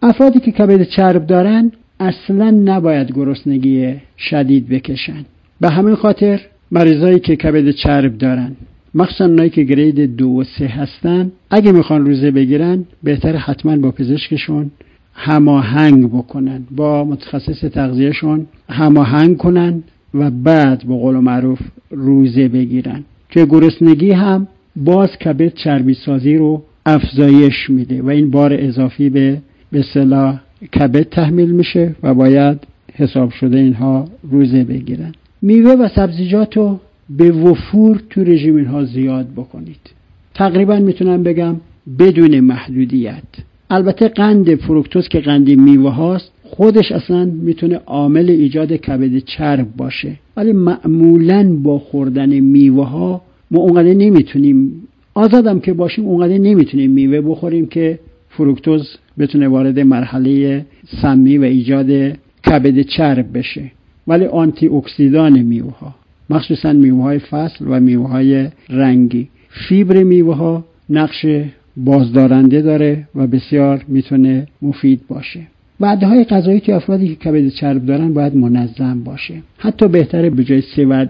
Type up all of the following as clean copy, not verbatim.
افرادی که کبد چرب دارن اصلا نباید گرسنگی شدید بکشن. به همین خاطر مریضایی که کبد چرب دارن، مخصوصا اونایی که گرید 2 و 3 هستن، اگه میخوان روزه بگیرن بهتره حتما با پزشکشون هماهنگ بکنن، با متخصص تغذیهشون هماهنگ کنن و بعد به قول معروف روزه بگیرن. که گرسنگی هم باز کبد چربی سازی رو افزایش میده و این بار اضافی به اصطلاح کبد تحمیل میشه و باید حساب شده اینها روزه بگیرن. میوه و سبزیجات رو به وفور تو رژیم اینها زیاد بکنید. تقریبا میتونم بگم بدون محدودیت. البته قند فروکتوز که قند میوه هاست خودش اصلا میتونه عامل ایجاد کبد چرب باشه، ولی معمولاً با خوردن میوه ها ما اونقدر نمیتونیم، آزادم که باشیم اونقدر نمیتونیم میوه بخوریم که فروکتوز بتونه وارد مرحله سمی و ایجاد کبد چرب بشه. ولی آنتی اکسیدان میوه ها، مخصوصا میوه های فصل و میوه های رنگی، فیبر میوه ها نقش بازدارنده داره و بسیار میتونه مفید باشه. وعده‌های غذایی که افرادی که کبد چرب دارن باید منظم باشه. حتی بهتره به جای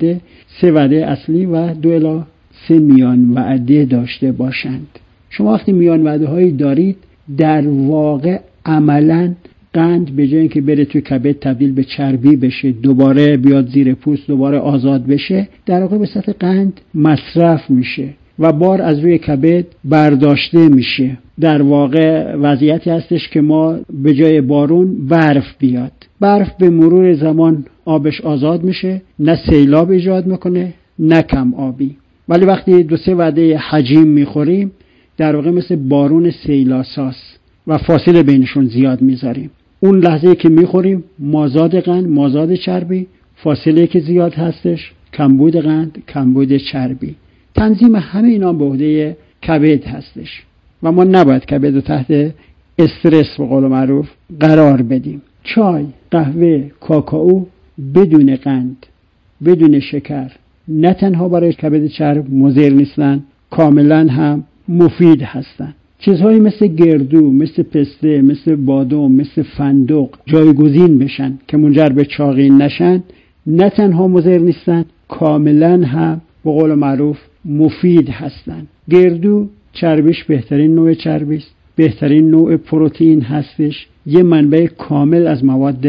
3 وعده اصلی و 2 الی 3 میان وعده داشته باشند. شما وقتی میان وعده هایی دارید در واقع عملاً قند به جای اینکه بره توی کبد تبدیل به چربی بشه، دوباره بیاد زیر پوست، دوباره آزاد بشه، در واقع به سطح قند مصرف میشه و بار از روی کبد برداشته میشه. در واقع وضعیتی هستش که ما به جای بارون برف بیاد، برف به مرور زمان آبش آزاد میشه، نه سیلاب ایجاد میکنه نه کم آبی. ولی وقتی 2-3 وعده حجیم میخوریم در واقع مثل بارون سیلاساس و فاصله بینشون زیاد میذاریم. اون لحظه که میخوریم مازاد قند، مازاد چربی، فاصله که زیاد هستش، کمبود قند، کمبود چربی. تنظیم همه اینا به عهده کبد هستش و ما نباید کبد رو تحت استرس به قول معروف قرار بدیم. چای، قهوه، کاکائو بدون قند، بدون شکر نه تنها برای کبد چرب مضر نیستن، کاملا هم مفید هستن. چیزهایی مثل گردو، مثل پسته، مثل بادام، مثل فندق جایگزین بشن که منجر به چاقی نشن، نه تنها مضر نیستن، کاملا هم به قول معروف مفید هستن. گردو چربیش بهترین نوع چربی است، بهترین نوع پروتئین هستش، یه منبع کامل از مواد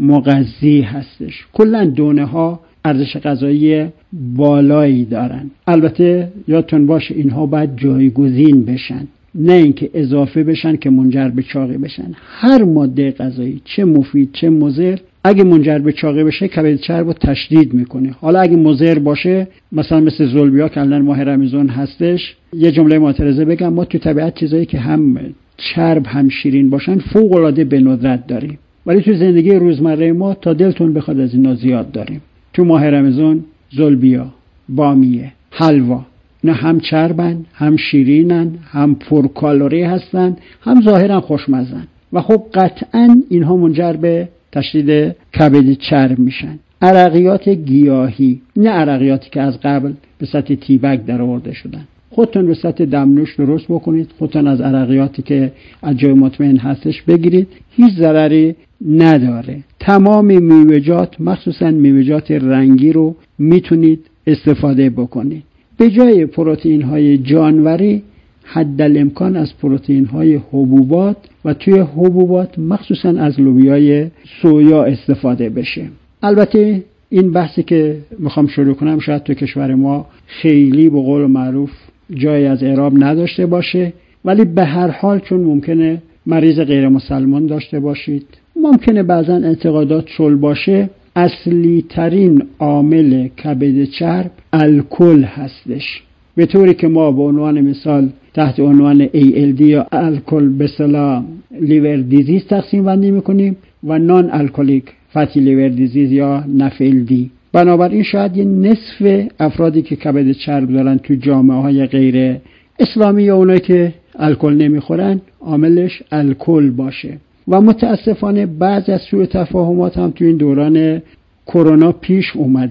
مغذی هستش. کلا دونه ها ارزش غذایی بالایی دارن. البته یادتون باشه اینها باید جایگزین بشن، نه اینکه اضافه بشن که منجر به چاقی بشن. هر ماده غذایی چه مفید چه مضر اگه منجر به چاقی بشه کبد چرب رو تشدید میکنه. حالا اگه مضر باشه مثلا مثل زلبیا که الان ماه رمضان هستش، یه جمله معترضه بگم، ما تو طبیعت چیزایی که هم چرب هم شیرین باشن فوق العاده به ندرت داریم، ولی تو زندگی روزمره ما تا دلتون بخواد از اینا زیاد داریم. تو ماه رمضان زلبیا، بامیه، حلوا، نه هم چربن، هم شیرینن، هم پرکالری هستن، هم ظاهرا خوشمزن و خب قطعا اینها منجر به تشدید کبد چرب میشن. عرقیات گیاهی، نه عرقیاتی که از قبل به سطح تیبک در آورده شدن. خودتون به سطح دمنوش درست بکنید، خودتون از عرقیاتی که از جای مطمئن هستش بگیرید، هیچ ضرری نداره. تمام میوه‌جات مخصوصا میوه‌جات رنگی رو میتونید استفاده بکنید. به جای پروتئین های جانوری حدالامکان از پروتئین های حبوبات و توی حبوبات مخصوصا از لوبیای سویا استفاده بشه. البته این بحثی که میخوام شروع کنم شاید تو کشور ما خیلی به قول معروف جای از اعراب نداشته باشه، ولی به هر حال چون ممکنه مریض غیر مسلمان داشته باشید، ممکنه بعضا اعتقادات شل باشه، اصلی ترین عامل کبد چرب الکل هستش. به طوری که ما به عنوان مثال تحت عنوان ALD یا الکل به اصطلاح لیور دیزیز تقسیم بندی میکنیم و نان الکلیک فتی لیور دیزیز یا NAFLD. بنابراین شاید یه نصف افرادی که کبد چرب دارن تو جامعه های غیر اسلامی یا اونایی که الکل نمیخورن عاملش الکل باشه. و متاسفانه بعض از سوء تفاهمات هم تو این دوران کرونا پیش اومده.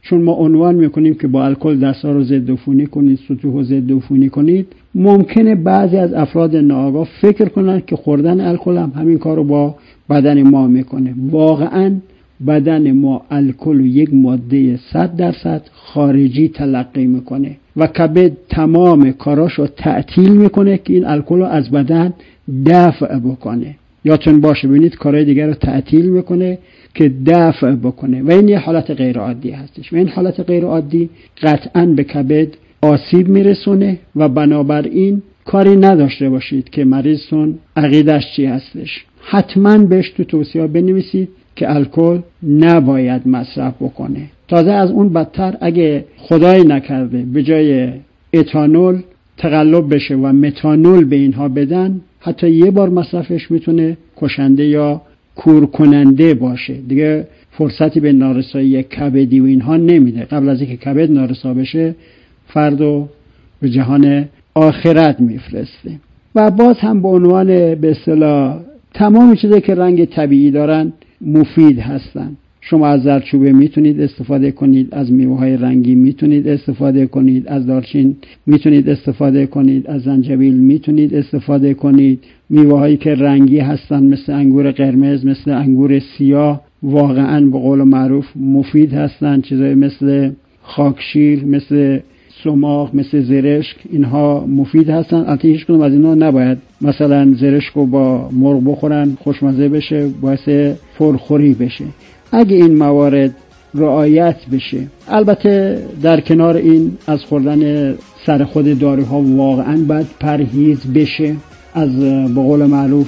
چون ما عنوان میکنیم که با الکل دست‌ها رو ضد عفونی کنید، سطوح رو ضد عفونی کنید، ممکنه بعضی از افراد ناآگاه فکر کنن که خوردن الکل هم همین کارو با بدن ما میکنه. واقعاً بدن ما الکل رو یک ماده 100% خارجی تلقی میکنه و کبد تمام کاراشو تعطیل میکنه که این الکل رو از بدن دفع بکنه. یادتون باشه ببینید کارهای دیگر رو تعطیل میکنه که دفع بکنه و این یه حالت غیر عادی هستش و این حالت غیر عادی قطعاً به کبد آسیب میرسونه و بنابراین کاری نداشته باشید که مریضتون عقیدش چی هستش. حتما بهش تو توصیه بنویسید که الکل نباید مصرف بکنه. تازه از اون بدتر اگه خدای نکرده به جای اتانول تقلب بشه و متانول به اینها بدن، حتی یه بار مصرفش میتونه کشنده یا کور کننده باشه. دیگه فرصتی به نارسایی کبدی و اینها نمیده. قبل از اینکه کبد نارسا بشه فردو به جهان آخرت میفرسته. و باز هم به عنوان به اصطلاح تمام چیزایی که رنگ طبیعی دارن مفید هستن. شما از زردچوبه میتونید استفاده کنید، از میوه‌های رنگی میتونید استفاده کنید، از دارچین میتونید استفاده کنید، از زنجبیل میتونید استفاده کنید. میوه‌هایی که رنگی هستن مثل انگور قرمز، مثل انگور سیاه واقعاً به قول معروف مفید هستن. چیزایی مثل خاکشیر، مثل سماق، مثل زرشک، اینها مفید هستن. البته هیچ کدوم از اینا نباید مثلا زرشک رو با مرغ بخورن خوشمزه بشه، باعث پرخوری بشه. اگه این موارد رعایت بشه، البته در کنار این از خوردن سر خود داروها واقعا باید پرهیز بشه. از به قول معروف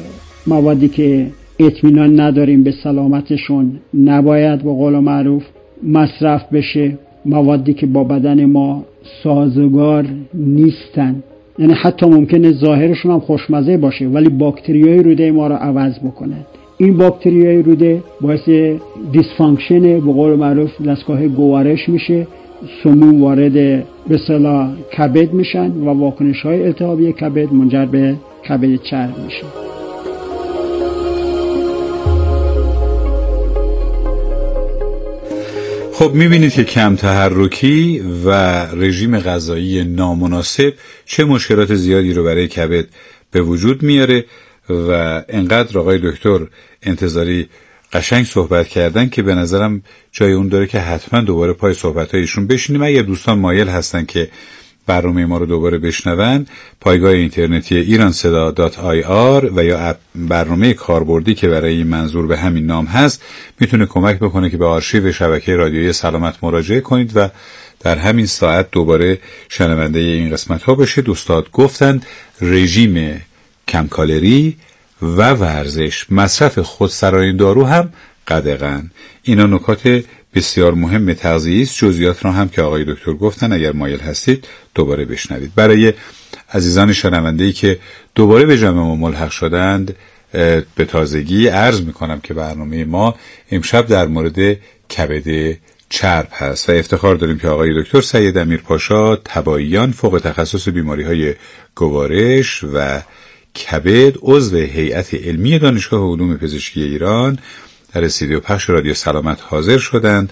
موادی که اطمینان نداریم به سلامتشون نباید به قول معروف مصرف بشه. موادی که با بدن ما سازگار نیستن، یعنی حتی ممکنه ظاهرشون هم خوشمزه باشه ولی باکتریای روده ما رو عوض بکنن. این باکتریای روده باعث دیسفانکشن به قول معروف دستگاه گوارش میشه، سموم وارد به اصطلاح کبد میشن و واکنش‌های التهابی کبد منجر به کبد چرب میشه. خب میبینید که کم تحرکی و رژیم غذایی نامناسب چه مشکلات زیادی رو برای کبد به وجود میاره و انقدر آقای دکتر انتظاری قشنگ صحبت کردن که به نظرم جای اون داره که حتما دوباره پای صحبت‌هایشون بشینیم. اگر دوستان مایل هستن که برنامه ما رو دوباره بشنون، پایگاه اینترنتی iranseda.ir و یا برنامه کاربردی که برای این منظور به همین نام هست میتونه کمک بکنه که به آرشیو شبکه رادیویی سلامت مراجعه کنید و در همین ساعت دوباره شنونده این قسمت ها بشید. استاد گفتند رژیم کم کالری و ورزش، مصرف خودسرانه دارو هم قدغن. اینا نکات بسیار مهم تغذیه است. جزئیات را هم که آقای دکتر گفتن اگر مایل هستید دوباره بشنوید. برای عزیزان شنونده‌ای که دوباره به جمع ما ملحق شدند به تازگی عرض می‌کنم که برنامه ما امشب در مورد کبد چرب هست و افتخار داریم که آقای دکتر سید امیرپاشا تباییان فوق تخصص بیماری‌های گوارش و کبد عضو هیئت علمی دانشگاه علوم پزشکی ایران در استودیو پخش رادیو سلامت حاضر شدند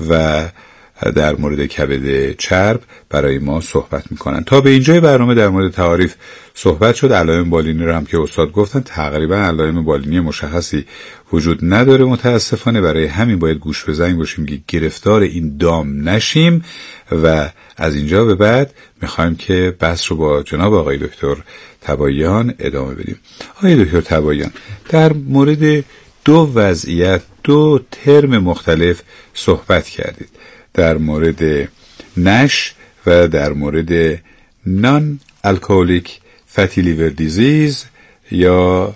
و در مورد کبد چرب برای ما صحبت میکنند. تا به اینجای برنامه در مورد تعاریف صحبت شد. علائم بالینی رو هم که استاد گفتن تقریبا علائم بالینی مشخصی وجود نداره متاسفانه، برای همین باید گوش به زنگ باشیم که گرفتار این دام نشیم و از اینجا به بعد میخوایم که بحث رو با جناب آقای دکتر تباییان ادامه بدیم. آقای دکتر تباییان، در مورد دو وضعیت، دو ترم مختلف صحبت کردید، در مورد نش و در مورد نان الکلیک فتی لیور دیزیز یا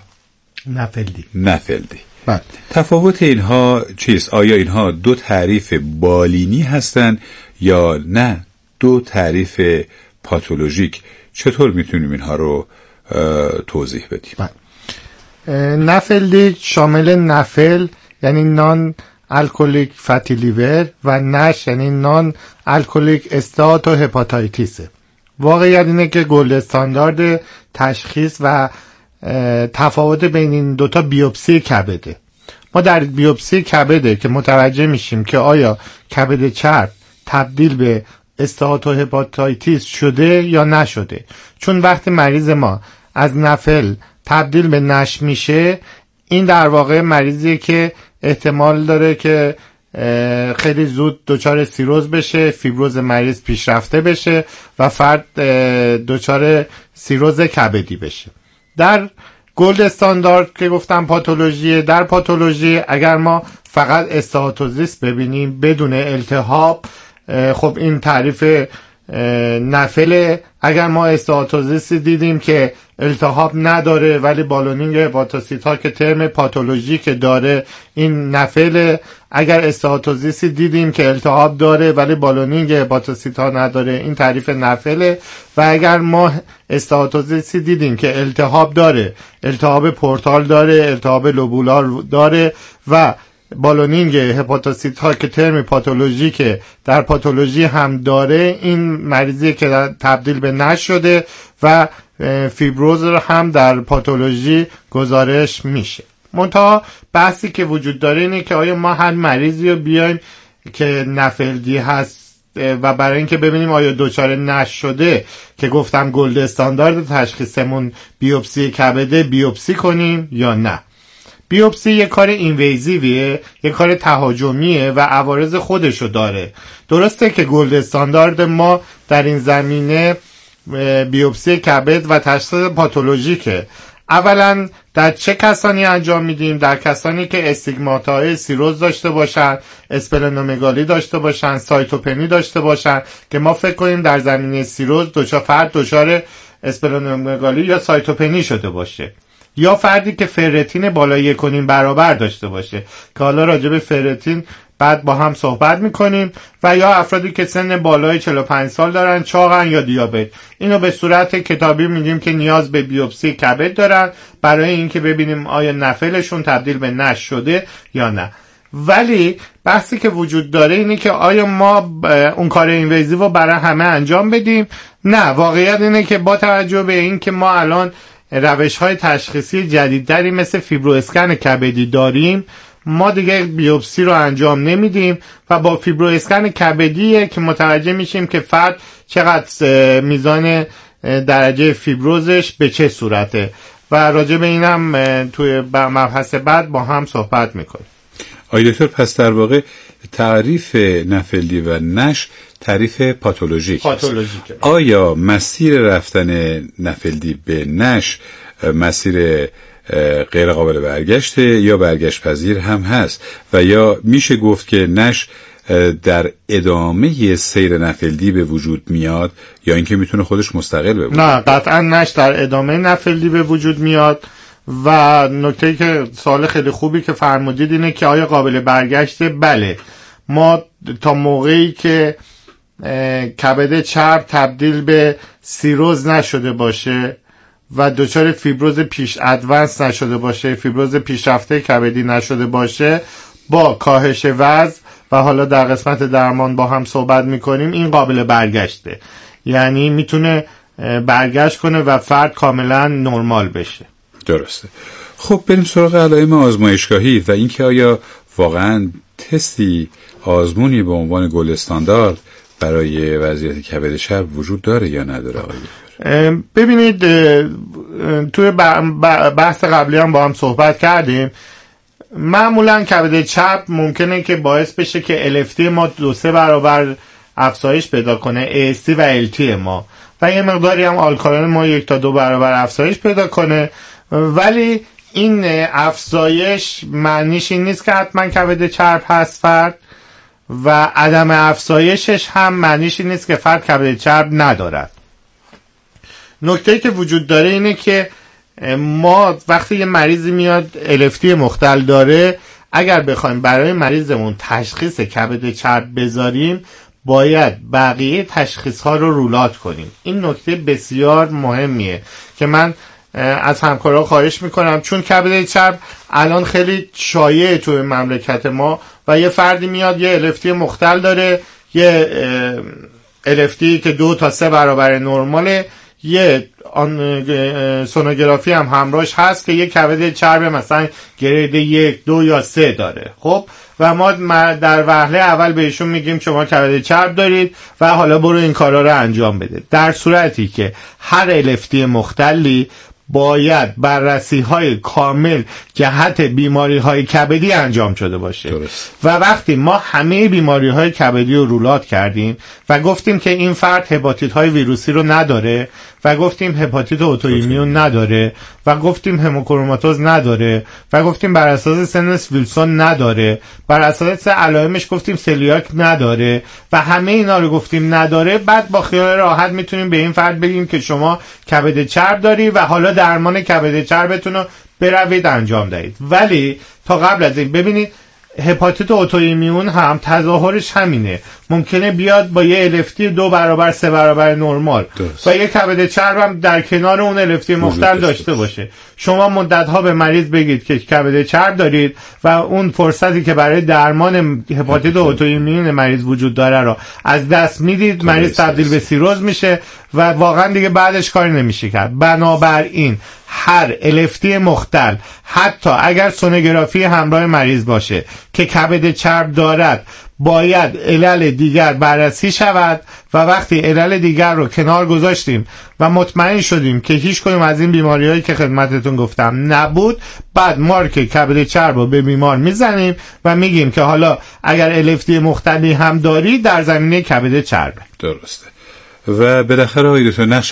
نفلدی. بله. تفاوت اینها چیست؟ آیا اینها دو تعریف بالینی هستند یا نه دو تعریف پاتولوژیک؟ چطور میتونیم اینها رو توضیح بدیم؟ بله. نفلدی شامل نفل یعنی نان الکلیک فتی لیور و نش یعنی نان الکلیک استات و هپاتایتیسه. واقعیت اینه که گلد استاندارد تشخیص و تفاوت بین این دوتا بیوپسی کبده. ما در بیوپسی کبده که متوجه میشیم که آیا کبد چرب تبدیل به استئاتو هپاتایتیس شده یا نشده. چون وقتی مریض ما از نفل تبدیل به نش میشه، این در واقع مریضیه که احتمال داره که خیلی زود دچار سیروز بشه، فیبروز مریض پیشرفته بشه و فرد دچار سیروز کبدی بشه. در گلد استاندارد که گفتم پاتولوژی، در پاتولوژی اگر ما فقط استئاتوزیس ببینیم بدون التهاب، خب این تعریف نفله. اگر ما استئاتوزیس دیدیم که التهاب نداره ولی بالونینگ هپاتوسیت ها که ترم پاتولوژی که داره، این نفله. اگر استئاتوزیس دیدیم که التهاب داره ولی بالونینگ هپاتوسیت ها نداره، این تعریف نفله. و اگر ما استئاتوزیس دیدیم که التهاب داره، التهاب پورتال داره، التهاب لوبولار داره و بالونینگ هپاتوسیت ها که ترم پاتولوژی که در پاتولوژی هم داره، این مریضی که تبدیل به نش شده و فیبروز هم در پاتولوژی گزارش میشه. منتها بحثی که وجود داره اینه که آیا ما هر مریضی رو بیایم که نفلدی هست و برای اینکه ببینیم آیا دچار نش شده که گفتم گلد استاندارد تشخیصمون بیوپسی کبده، بیوپسی کنیم یا نه. بیوپسی یک کار اینویزیویه، یک کار تهاجمیه و عوارض خودشو داره. درسته که گلد استاندارد ما در این زمینه بیوپسی کبد و تشخیص پاتولوژیکه. اولا در چه کسانی انجام میدیم؟ در کسانی که استیگماتای سیروز داشته باشن، اسپلنومگالی داشته باشن، سایتوپنی داشته باشن که ما فکر کنیم در زمینه سیروز فرد دچار اسپلنومگالی یا سایتوپنی شده باشه، یا فردی که فرتین بالای 1.5 برابر داشته باشه که حالا راجع به فرتین بعد با هم صحبت میکنیم، و یا افرادی که سن بالای 45 سال دارن، چاقن یا دیابت. اینو به صورت کتابی میگیم که نیاز به بیوپسی کبد دارن برای اینکه ببینیم آیا نفلشون تبدیل به نش شده یا نه. ولی بحثی که وجود داره اینه که آیا ما اون کار اینویزیو رو برای همه انجام بدیم؟ نه، واقعیت اینه که با توجه به این که ما الان روش‌های تشخیصی جدیدتری مثل فیبرو اسکن کبدی داریم، ما دیگه بیوپسی رو انجام نمیدیم و با فیبرو اسکن کبدیه که متوجه میشیم که فرد چقدر میزان درجه فیبروزش به چه صورته و راجع به اینم توی مبحث بعد با هم صحبت میکنیم. آقای دکتر، پس در واقع تعریف نفلی و نش تعریف پاتولوژیک است. آیا مسیر رفتن نفلی به نش مسیر غیر قابل برگشته یا برگشت پذیر هم هست و یا میشه گفت که نش در ادامه سیر نفلی به وجود میاد یا اینکه میتونه خودش مستقل بمونه؟ نه، قطعا نش در ادامه نفلی به وجود میاد و نکته‌ای که سوال خیلی خوبی که فرمودید اینه که آیا قابل برگشته؟ بله. ما تا موقعی که کبد چرب تبدیل به سیروز نشده باشه و دچار فیبروز پیش ادوانس نشده باشه، فیبروز پیشرفته کبدی نشده باشه، با کاهش وزن و حالا در قسمت درمان با هم صحبت میکنیم، این قابل برگشته، یعنی میتونه برگشت کنه و فرد کاملا نرمال بشه. درسته. خب بریم سراغ علائم آزمایشگاهی و اینکه آیا واقعا تستی آزمونی به عنوان گلد استاندارد برای وضعیت کبد چرب وجود داره یا نداره آقای؟ ببینید، توی بحث قبلی هم با هم صحبت کردیم، معمولا کبد چرب ممکنه که باعث بشه که LFT ما 2-3 برابر افزایش پیدا کنه، AST و LT ما، و یه مقداری هم آلکالین ما 1 تا 2 برابر افزایش پیدا کنه. ولی این افزایش معنیش این نیست که حتما کبد چرب هست فرد، و عدم افزایشش هم معنیش این نیست که فرد کبد چرب ندارد. نکته‌ای که وجود داره اینه که ما وقتی یه مریضی میاد LFT مختل داره، اگر بخوایم برای مریضمون تشخیص کبد چرب بذاریم، باید بقیه تشخیص ها رو رولات کنیم. این نکته بسیار مهمیه که من از همکارا خواهش میکنم، چون کبد چرب الان خیلی شایعه توی مملکت ما و یه فردی میاد یه LFT مختل داره، یه LFT که 2 تا 3 برابر نرماله، یه سونوگرافی هم همراهش هست که یک کبد چرب مثلا گرید 1 2 یا 3 داره. خب و ما در وهله اول بهشون میگیم شما کبد چرب دارید و حالا برو این کارا رو انجام بده، در صورتی که هر LFT مختلی باید بررسی های کامل جهت بیماری های کبدی انجام شده باشه. درست. و وقتی ما همه بیماری های کبدی رو رولات کردیم و گفتیم که این فرد هپاتیت های ویروسی رو نداره و گفتیم هپاتیت اوتوایمیون نداره و گفتیم هموکروماتوز نداره و گفتیم بر اساس سن ویلسون نداره، بر اساس علائمش گفتیم سلیاک نداره و همه اینا رو گفتیم نداره، بعد با خیال راحت میتونیم به این فرد بگیم که شما کبد چرب داری و حالا درمان کبد چربتون رو بروید انجام دهید. ولی تا قبل از این ببینید هپاتیت اوتوایمیون هم تظاهرش همینه، ممکنه بیاد با یه LFT 2 برابر 3 برابر نرمال و یه کبد چرب هم در کنار اون LFT مختل داشته باشه. شما مدت‌ها به مریض بگید که کبد چرب دارید و اون فرصتی که برای درمان هپاتیت اوتوایمیون مریض وجود داره رو از دست میدید، مریض تبدیل به سیروز میشه و واقعا دیگه بعدش کاری نمیشه کرد. بنابراین هر LFT مختل حتی اگر سونوگرافی همراه مریض باشه که کبد چرب دارد باید علل دیگر بررسی شود و وقتی علل دیگر رو کنار گذاشتیم و مطمئن شدیم که هیچ کدوم از این بیماری‌هایی که خدمتتون گفتم نبود، بعد مارک کبد چرب رو به بیمار میزنیم و میگیم که حالا اگر LFT مختلی هم داری در زمینه کبد چرب. درسته. و بالاخره آقای دکتر نقش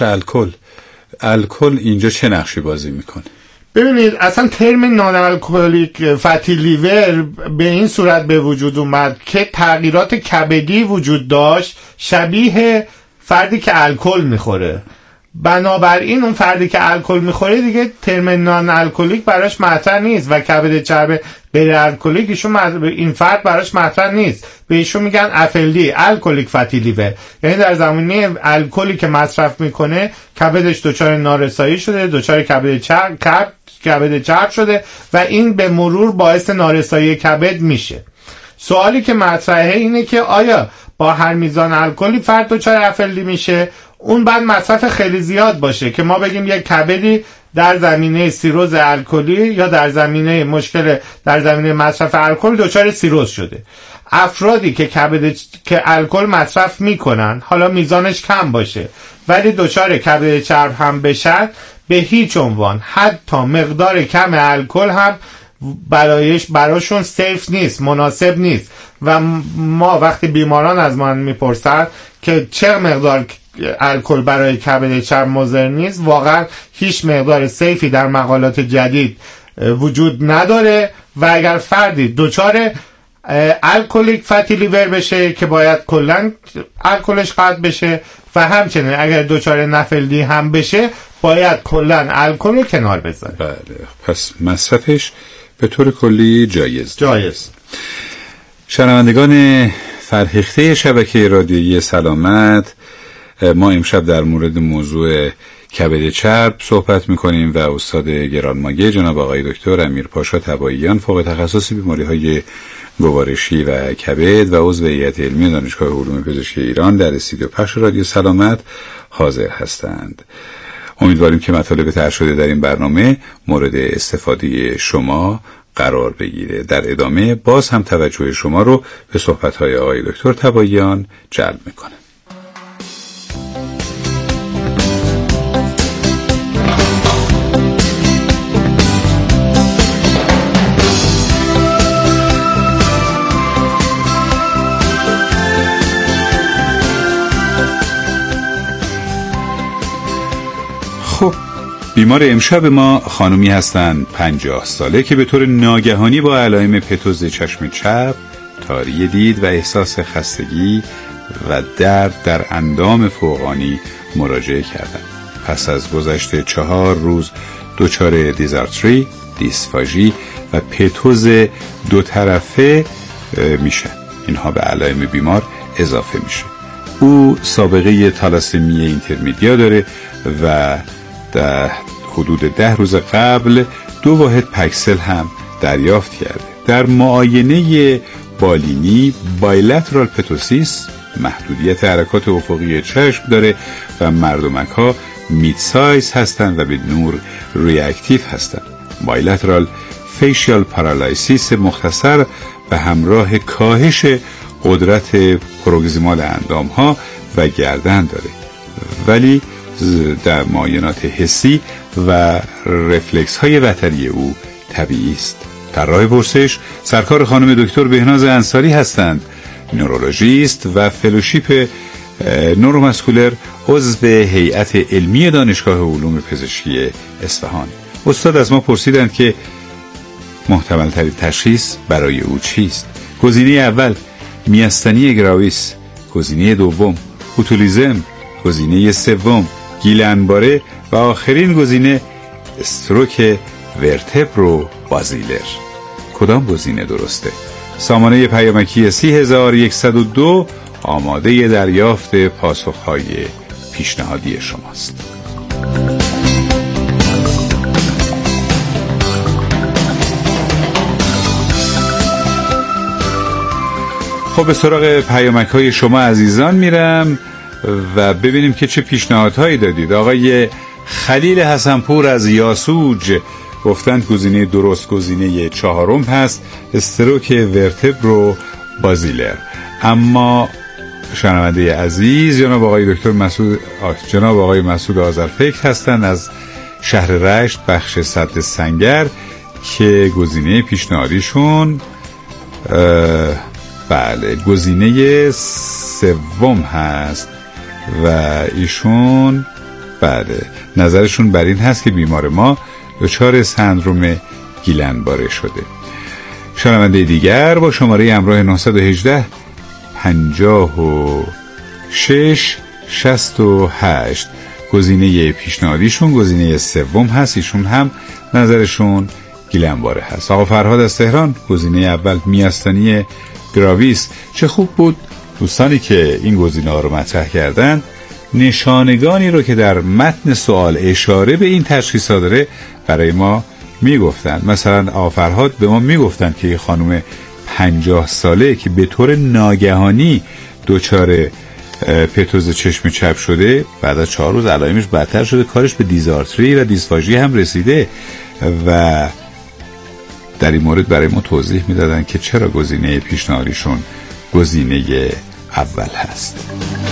الکل اینجا چه نقشی بازی میکنه؟ ببینید اصلا ترم نان الکلیک فتی لیور به این صورت به وجود اومد که تغییرات کبدی وجود داشت شبیه فردی که الکل میخوره. بنابراین اون فردی که الکل میخوره دیگه ترم نان الکلیک براش مطرح نیست و کبد چرب غیر الکلیک این فرد براش مطرح نیست. به ایشون میگن افلدی الکلیک فتی لیور، یعنی در زمینه الکلی که مصرف میکنه کبدش دچار نارسایی شده، دچار کبد چرب شده و این به مرور باعث نارسایی کبد میشه. سوالی که مطرحه اینه که آیا با هر میزان الکلی فرد دچار افلدی میشه؟ اون بعد مصرف خیلی زیاد باشه که ما بگیم یک کبدی در زمینه سیروز الکلی یا در زمینه مصرف الکل دچار سیروز شده. افرادی که که الکل مصرف میکنن حالا میزانش کم باشه ولی دچار کبد چرب هم بشن، به هیچ عنوان حتی مقدار کم الکل هم براشون سیف نیست، مناسب نیست. و ما وقتی بیماران از ما میپرسن که چه مقدار الکل برای کبد چرب مضر نیست، واقعا هیچ مقدار سیفی در مقالات جدید وجود نداره و اگر فردی دچار الکلیک فتی لیور بشه که باید کلا الکلش قطع بشه و همچنین اگر دچار نفلدی هم بشه باید کلا الکل رو کنار بذاره. بله، پس مصرفش به طور کلی جایز. شنوندگان فرهیخته شبکه رادیویی سلامت، ما امشب در مورد موضوع کبد چرب صحبت میکنیم و استاد گرانمایه جناب آقای دکتر امیرپاشا تباییان فوق تخصص بیماری‌های گوارشی و کبد و عضو هیئت علمی دانشگاه علوم پزشکی ایران در استودیو پخش رادیو سلامت حاضر هستند. امیدواریم که مطالب طرح شده در این برنامه مورد استفاده شما قرار بگیره. در ادامه باز هم توجه شما رو به صحبت‌های آقای دکتر تباییان جلب میکنه. بیمار امشب ما خانومی هستند 50 ساله که به طور ناگهانی با علائم پتوز چشم چپ، تاری دید و احساس خستگی و درد در اندام فوقانی مراجعه کردند. پس از گذشت 4 روز دچار دیزارتری، دیسفاژی و پتوز 2 طرفه میشن. اینها به علائم بیمار اضافه میشه. او سابقه تالاسمی اینترمدیا داره و در حدود 10 روز قبل 2 واحد پکسل هم دریافت کرده. در معاینه بالینی بایلترال پتوسیس محدودیت حرکات افقی چشم داره و مردمک ها مید سایز هستند و به نور ریاکتیو هستند. بایلترال فیشیال پارالایسیس مختصر به همراه کاهش قدرت پروگزیمال اندام ها و گردن داره، ولی در معاینات حسی و رفلکس های وتری او طبیعی است. در راه پرسش سرکار خانم دکتر بهناز انصاری هستند، نورولوژیست و فلوشیپ نوروماسکولر، عضو هیئت علمی دانشگاه علوم پزشکی اصفهان. استاد از ما پرسیدند که محتمل ترین تشخیص برای او چیست؟ گزینه اول میاستنی گراویس، گزینه دوم بوتولیزم، گزینه سوم گیلنباره و آخرین گزینه استروک ورتبرو بازیلر. کدام گزینه درسته؟ سامانه پیامکی 30102 آماده دریافت پاسخهای پیشنهادی شماست. خب به سراغ پیامک‌های شما عزیزان میرم و ببینیم که چه پیشنهادهایی دادید. آقای خلیل حسنپور از یاسوج گفتند گزینه درست گزینه چهارم هست، استروک ورتبرو بازیلر. اما شنونده عزیز جناب آقای مسعود آذرفکر هستند از شهر رشت بخش سد سنگر که گزینه پیشنهادیشون بله گزینه سوم هست و ایشون بله نظرشون بر این هست که بیمار ما دچار سندروم گیلنباره شده. شنونده دیگر با شماره همراه 918 56 68 گزینه پیشنهادیشون گزینه سوم هست، ایشون هم نظرشون گیلنباره هست. آقا فرهاد از تهران گزینه اول میاستنی گراویس. چه خوب بود دوستانی که این گزینه ها رو مطرح کردن نشانگانی رو که در متن سوال اشاره به این تشخیص داره برای ما میگفتن. مثلا آقا فرهاد به ما میگفتن که یه خانم 50 ساله که به طور ناگهانی دچار پتوز چشم چپ شده، بعد از 4 روز علائمش بدتر شده، کارش به دیزارتری و دیسفاژی هم رسیده و در این مورد برای ما توضیح میدادن که چرا گزینه پیشنهادیشون گزینه اول هست.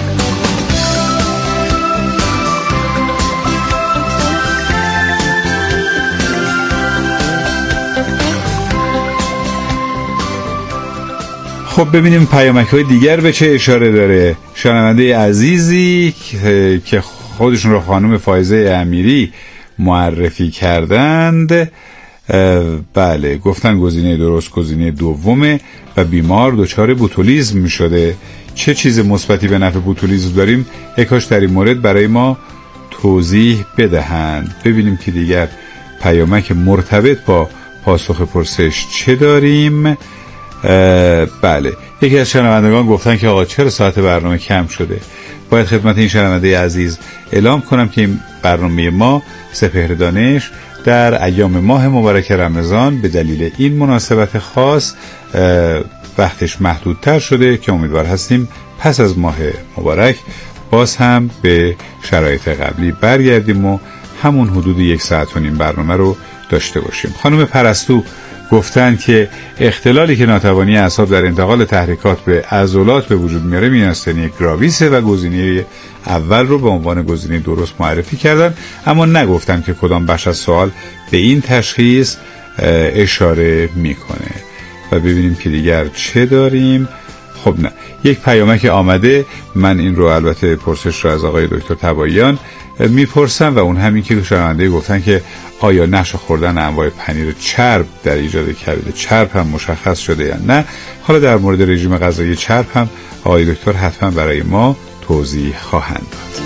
خب ببینیم پیامک‌های دیگر به چه اشاره داره. شنونده عزیزی که خودشون رو خانم فائزه امیری معرفی کردند بله گفتن گزینه درست گزینه دومه و بیمار دچار بوتولیزم می شده. چه چیز مثبتی به نفع بوتولیزم داریم؟ یکاش در این مورد برای ما توضیح بدهند. ببینیم که دیگر پیامک مرتبط با پاسخ پرسش چه داریم. بله یکی از شنوندگان گفتن که آقا چرا ساعت برنامه کم شده؟ باید خدمت این شنونده عزیز اعلام کنم که این برنامه ما سپهر دانش در ایام ماه مبارک رمضان به دلیل این مناسبت خاص وقتش محدودتر شده که امیدوار هستیم پس از ماه مبارک باز هم به شرایط قبلی برگردیم و همون حدود 1 ساعت و نیم برنامه رو داشته باشیم. خانم پرستو گفتن که اختلالی که ناتوانی اعصاب در انتقال تحریکات به عضلات به وجود میاره میاستنی گراویسه و گزینه اول رو به عنوان گزینه درست معرفی کردن، اما نگفتن که کدام بخش از سوال به این تشخیص اشاره میکنه. و ببینیم که دیگر چه داریم. خب نه یک پیامک آمده، من این رو البته پرسش رو از آقای دکتر تباییان میپرسم و اون همین که شنونده گفتن که آیا نقش خوردن انواع پنیر چرب در ایجاد کبد چرب هم مشخص شده یا نه. حالا در مورد رژیم غذایی چرب هم آقای دکتر حتما برای ما توضیح خواهند داد.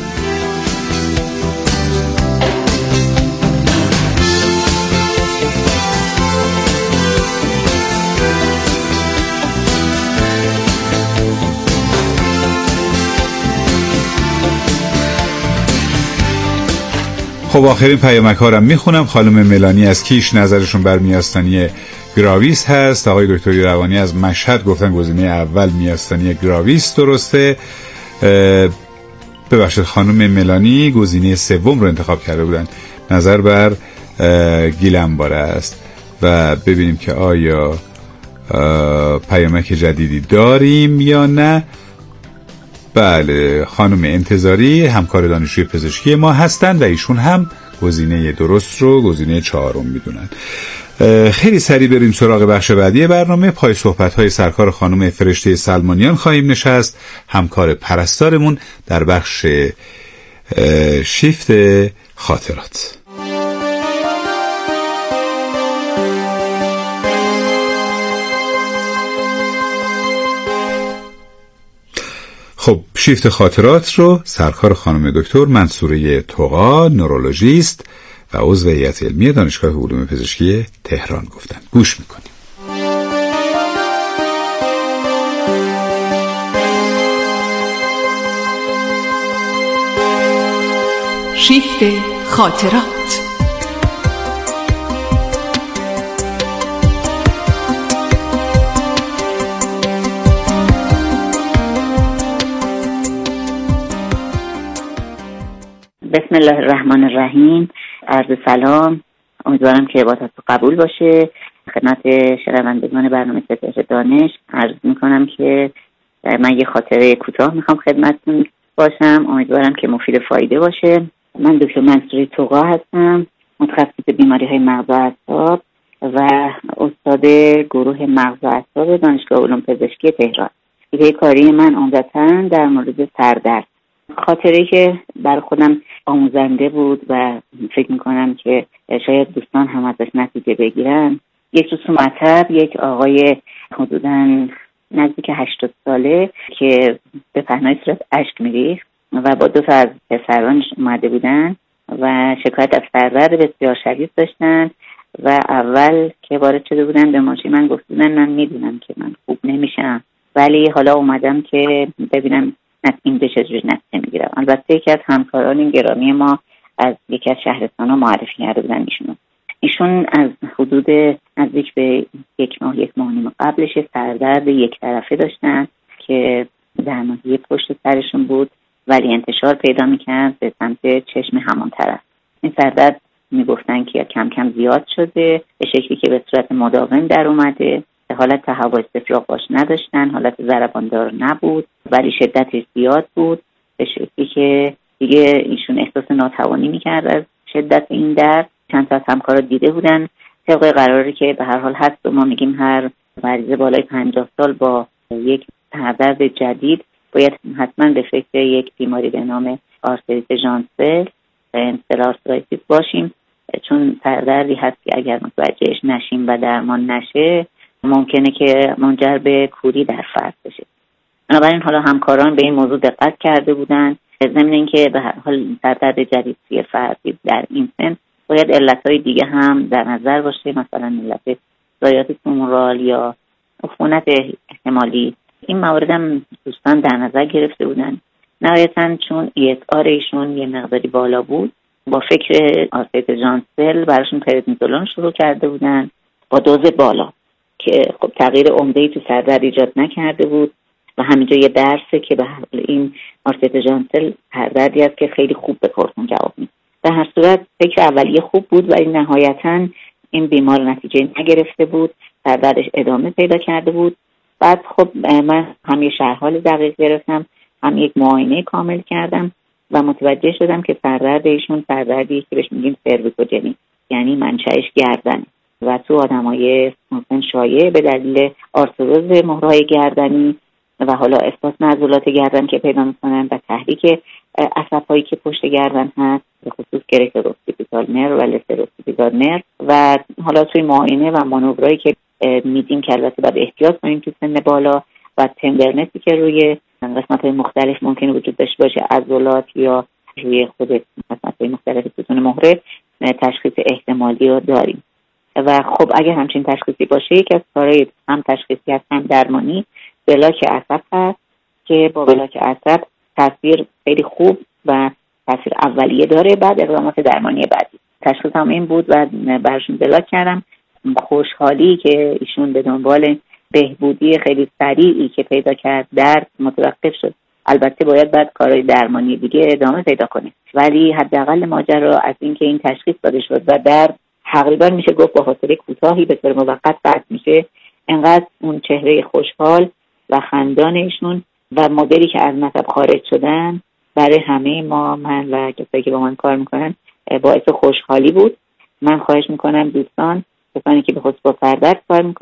خب آخرین پیامک ها رو میخونم. خانم ملانی از کیش نظرشون بر میاستنی گراویس هست. آقای دکتری روانی از مشهد گفتن گزینه اول میاستنی گراویس درسته. ببخشید خانم ملانی گزینه سوم رو انتخاب کرده بودن، نظر بر گیلنباره است. و ببینیم که آیا پیامک جدیدی داریم یا نه. بله، خانم انتظاری همکار دانشجوی پزشکی ما هستند و ایشون هم گزینه درست رو گزینه 4 میدونن. خیلی سریع بریم سراغ بخش بعدی برنامه. پای صحبت‌های سرکار خانم فرشته سلمانیان خواهیم نشست، همکار پرستارمون در بخش شیفت خاطرات. خب شیفت خاطرات رو سرکار خانم دکتر منصوره طغا، نورولوژیست و عضو هیئت علمی دانشگاه علوم پزشکی تهران گفتن. گوش میکنیم. شیفت خاطرات. بسم الله الرحمن الرحیم. عرض سلام، امیدوارم که عبادت قبول باشه. خدمت شنوندگان برنامه ستاره دانش عرض میکنم که من یه خاطره کوتاه میخوام خدمتتون باشم، امیدوارم که مفید فایده باشه. من دکتر منصوره طغا هستم، متخصص بیماری های مغز و اعصاب و استاد گروه مغز و اعصاب دانشگاه علوم پزشکی تهران. ایده کاری من عمدتاً در مورد سردرد. خاطره‌ای که برای خودم آموزنده بود و فکر میکنم که شاید دوستان هم ازش نتیجه بگیرن. یک روز تو مطب یک آقای حدوداً نزدیک 80 ساله که به پهنای صورت اشک میریخت و با 2 تا از پسرانش اومده بودن و شکایت از سردرد بسیار شدید داشتن و اول که وارد شده بودن به ماشین من گفتن من میدونم که من خوب نمیشم، ولی حالا اومدم که ببینم این به چجوری نتیجه میگیرم. البته یکی از همکاران گرامی ما از یکی از شهرستان‌ها معرفی کرده بودن ایشون از حدود نزدیک به 1 ماه 1 ماه و نیم قبلش سردرد یک طرفه داشتن که در ناحیه پشت سرشون بود ولی انتشار پیدا میکرد به سمت چشم همان طرف. این سردرد میگفتن که کم کم زیاد شده به شکلی که به صورت مداوم در اومده. حالت تهوع استفراغ باش نداشتن، حالت ضرباندار نبود ولی شدتش زیاد بود به شکلی که دیگه ایشون احساس ناتوانی میکرد از شدت این درد. چند تا از همکارا دیده بودن طبق قراری که به هر حال هست و ما میگیم هر مریض بالای 50 سال با یک سردرد جدید باید حتما به فکر یک بیماری به نام آرتریت ژانسل انسل آرترایتیس باشیم، چون سردردی هست که اگر متوجهش نشیم و درمان نشه ممکنه که منجر به کوری در فرد بشه. بنابراین حالا همکاران به این موضوع دقت کرده بودن، ضمن اینکه به هر حال سردرد جدید توی فردی در این سن باید علتهای دیگه هم در نظر باشه، مثلا علت ضایعات تومورال یا عفونت احتمالی. این موارد هم دوستان در نظر گرفته بودن. نهایتاً چون ESR ایشون یه مقداری بالا بود با فکر آرتریت ژانسل براشون پردنیزولون شروع کرده بودن با دوز بالا که خب تغییر عمده‌ای تو سردرد ایجاد نکرده بود و همینجا یه درسه که به این آرتریت ژانسل سردردی است که خیلی خوب به پرسون جواب میده. به هر صورت فکر اولیه خوب بود ولی نهایتاً این بیمار نتیجه نگرفته بود، سردردش ادامه پیدا کرده بود. بعد خب من هم یه شرحال دقیق گرفتم، هم یک معاینه کامل کردم و متوجه شدم که سردرد ایشون سردردی که بهش میگیم سرویکوجنی، یعنی منشأش گردن و تو آدمای مسن شایع به دلیل آرتروز مهره‌های گردنی و حالا احساس عضلات گردن که پیدا می‌کنن و تحریک عصب‌هایی که پشت گردن هست به خصوص گریتروسکوپیکال نرو و لتروسکوپیکال نرو و حالا توی معاینه و مانورایی که میدیم که البته باید احتیاط کنیم تو سن بالا و تندرنسی که روی قسمت‌های مختلف ممکنه وجود داشته باشه عضلات یا روی خود قسمت‌های مختلف ستون مهره تشخیص احتمالی رو داریم. و خب اگر همچین تشخیصی باشه یک از کارهای هم تشخیصی هست هم درمانی بلاک عصب هست که با بلاک عصب تاثیر خیلی خوب و تاثیر اولیه داره بعد اقدامات درمانی بعدی. تشخیصم این بود و براشون بلاک کردم. خوشحالی که ایشون به دنبال بهبودی خیلی سریعی که پیدا کرد درد متوقف شد البته باید بعد کارهای درمانی دیگه ادامه پیدا کنه، ولی حداقل ماجرا از اینکه این تشخیص داده شد و در تقریبا میشه گفت با فاصله کوتاهی به طور موقت قطع میشه، انقدر اون چهره خوشحال و خندان ایشون و مدلی که از نسب خارج شدن برای همه ما، من و کسایی که با من کار میکنن، باعث خوشحالی بود. من خواهش میکنم دوستان، کسانی که به خصوص با سردرد کار میکنن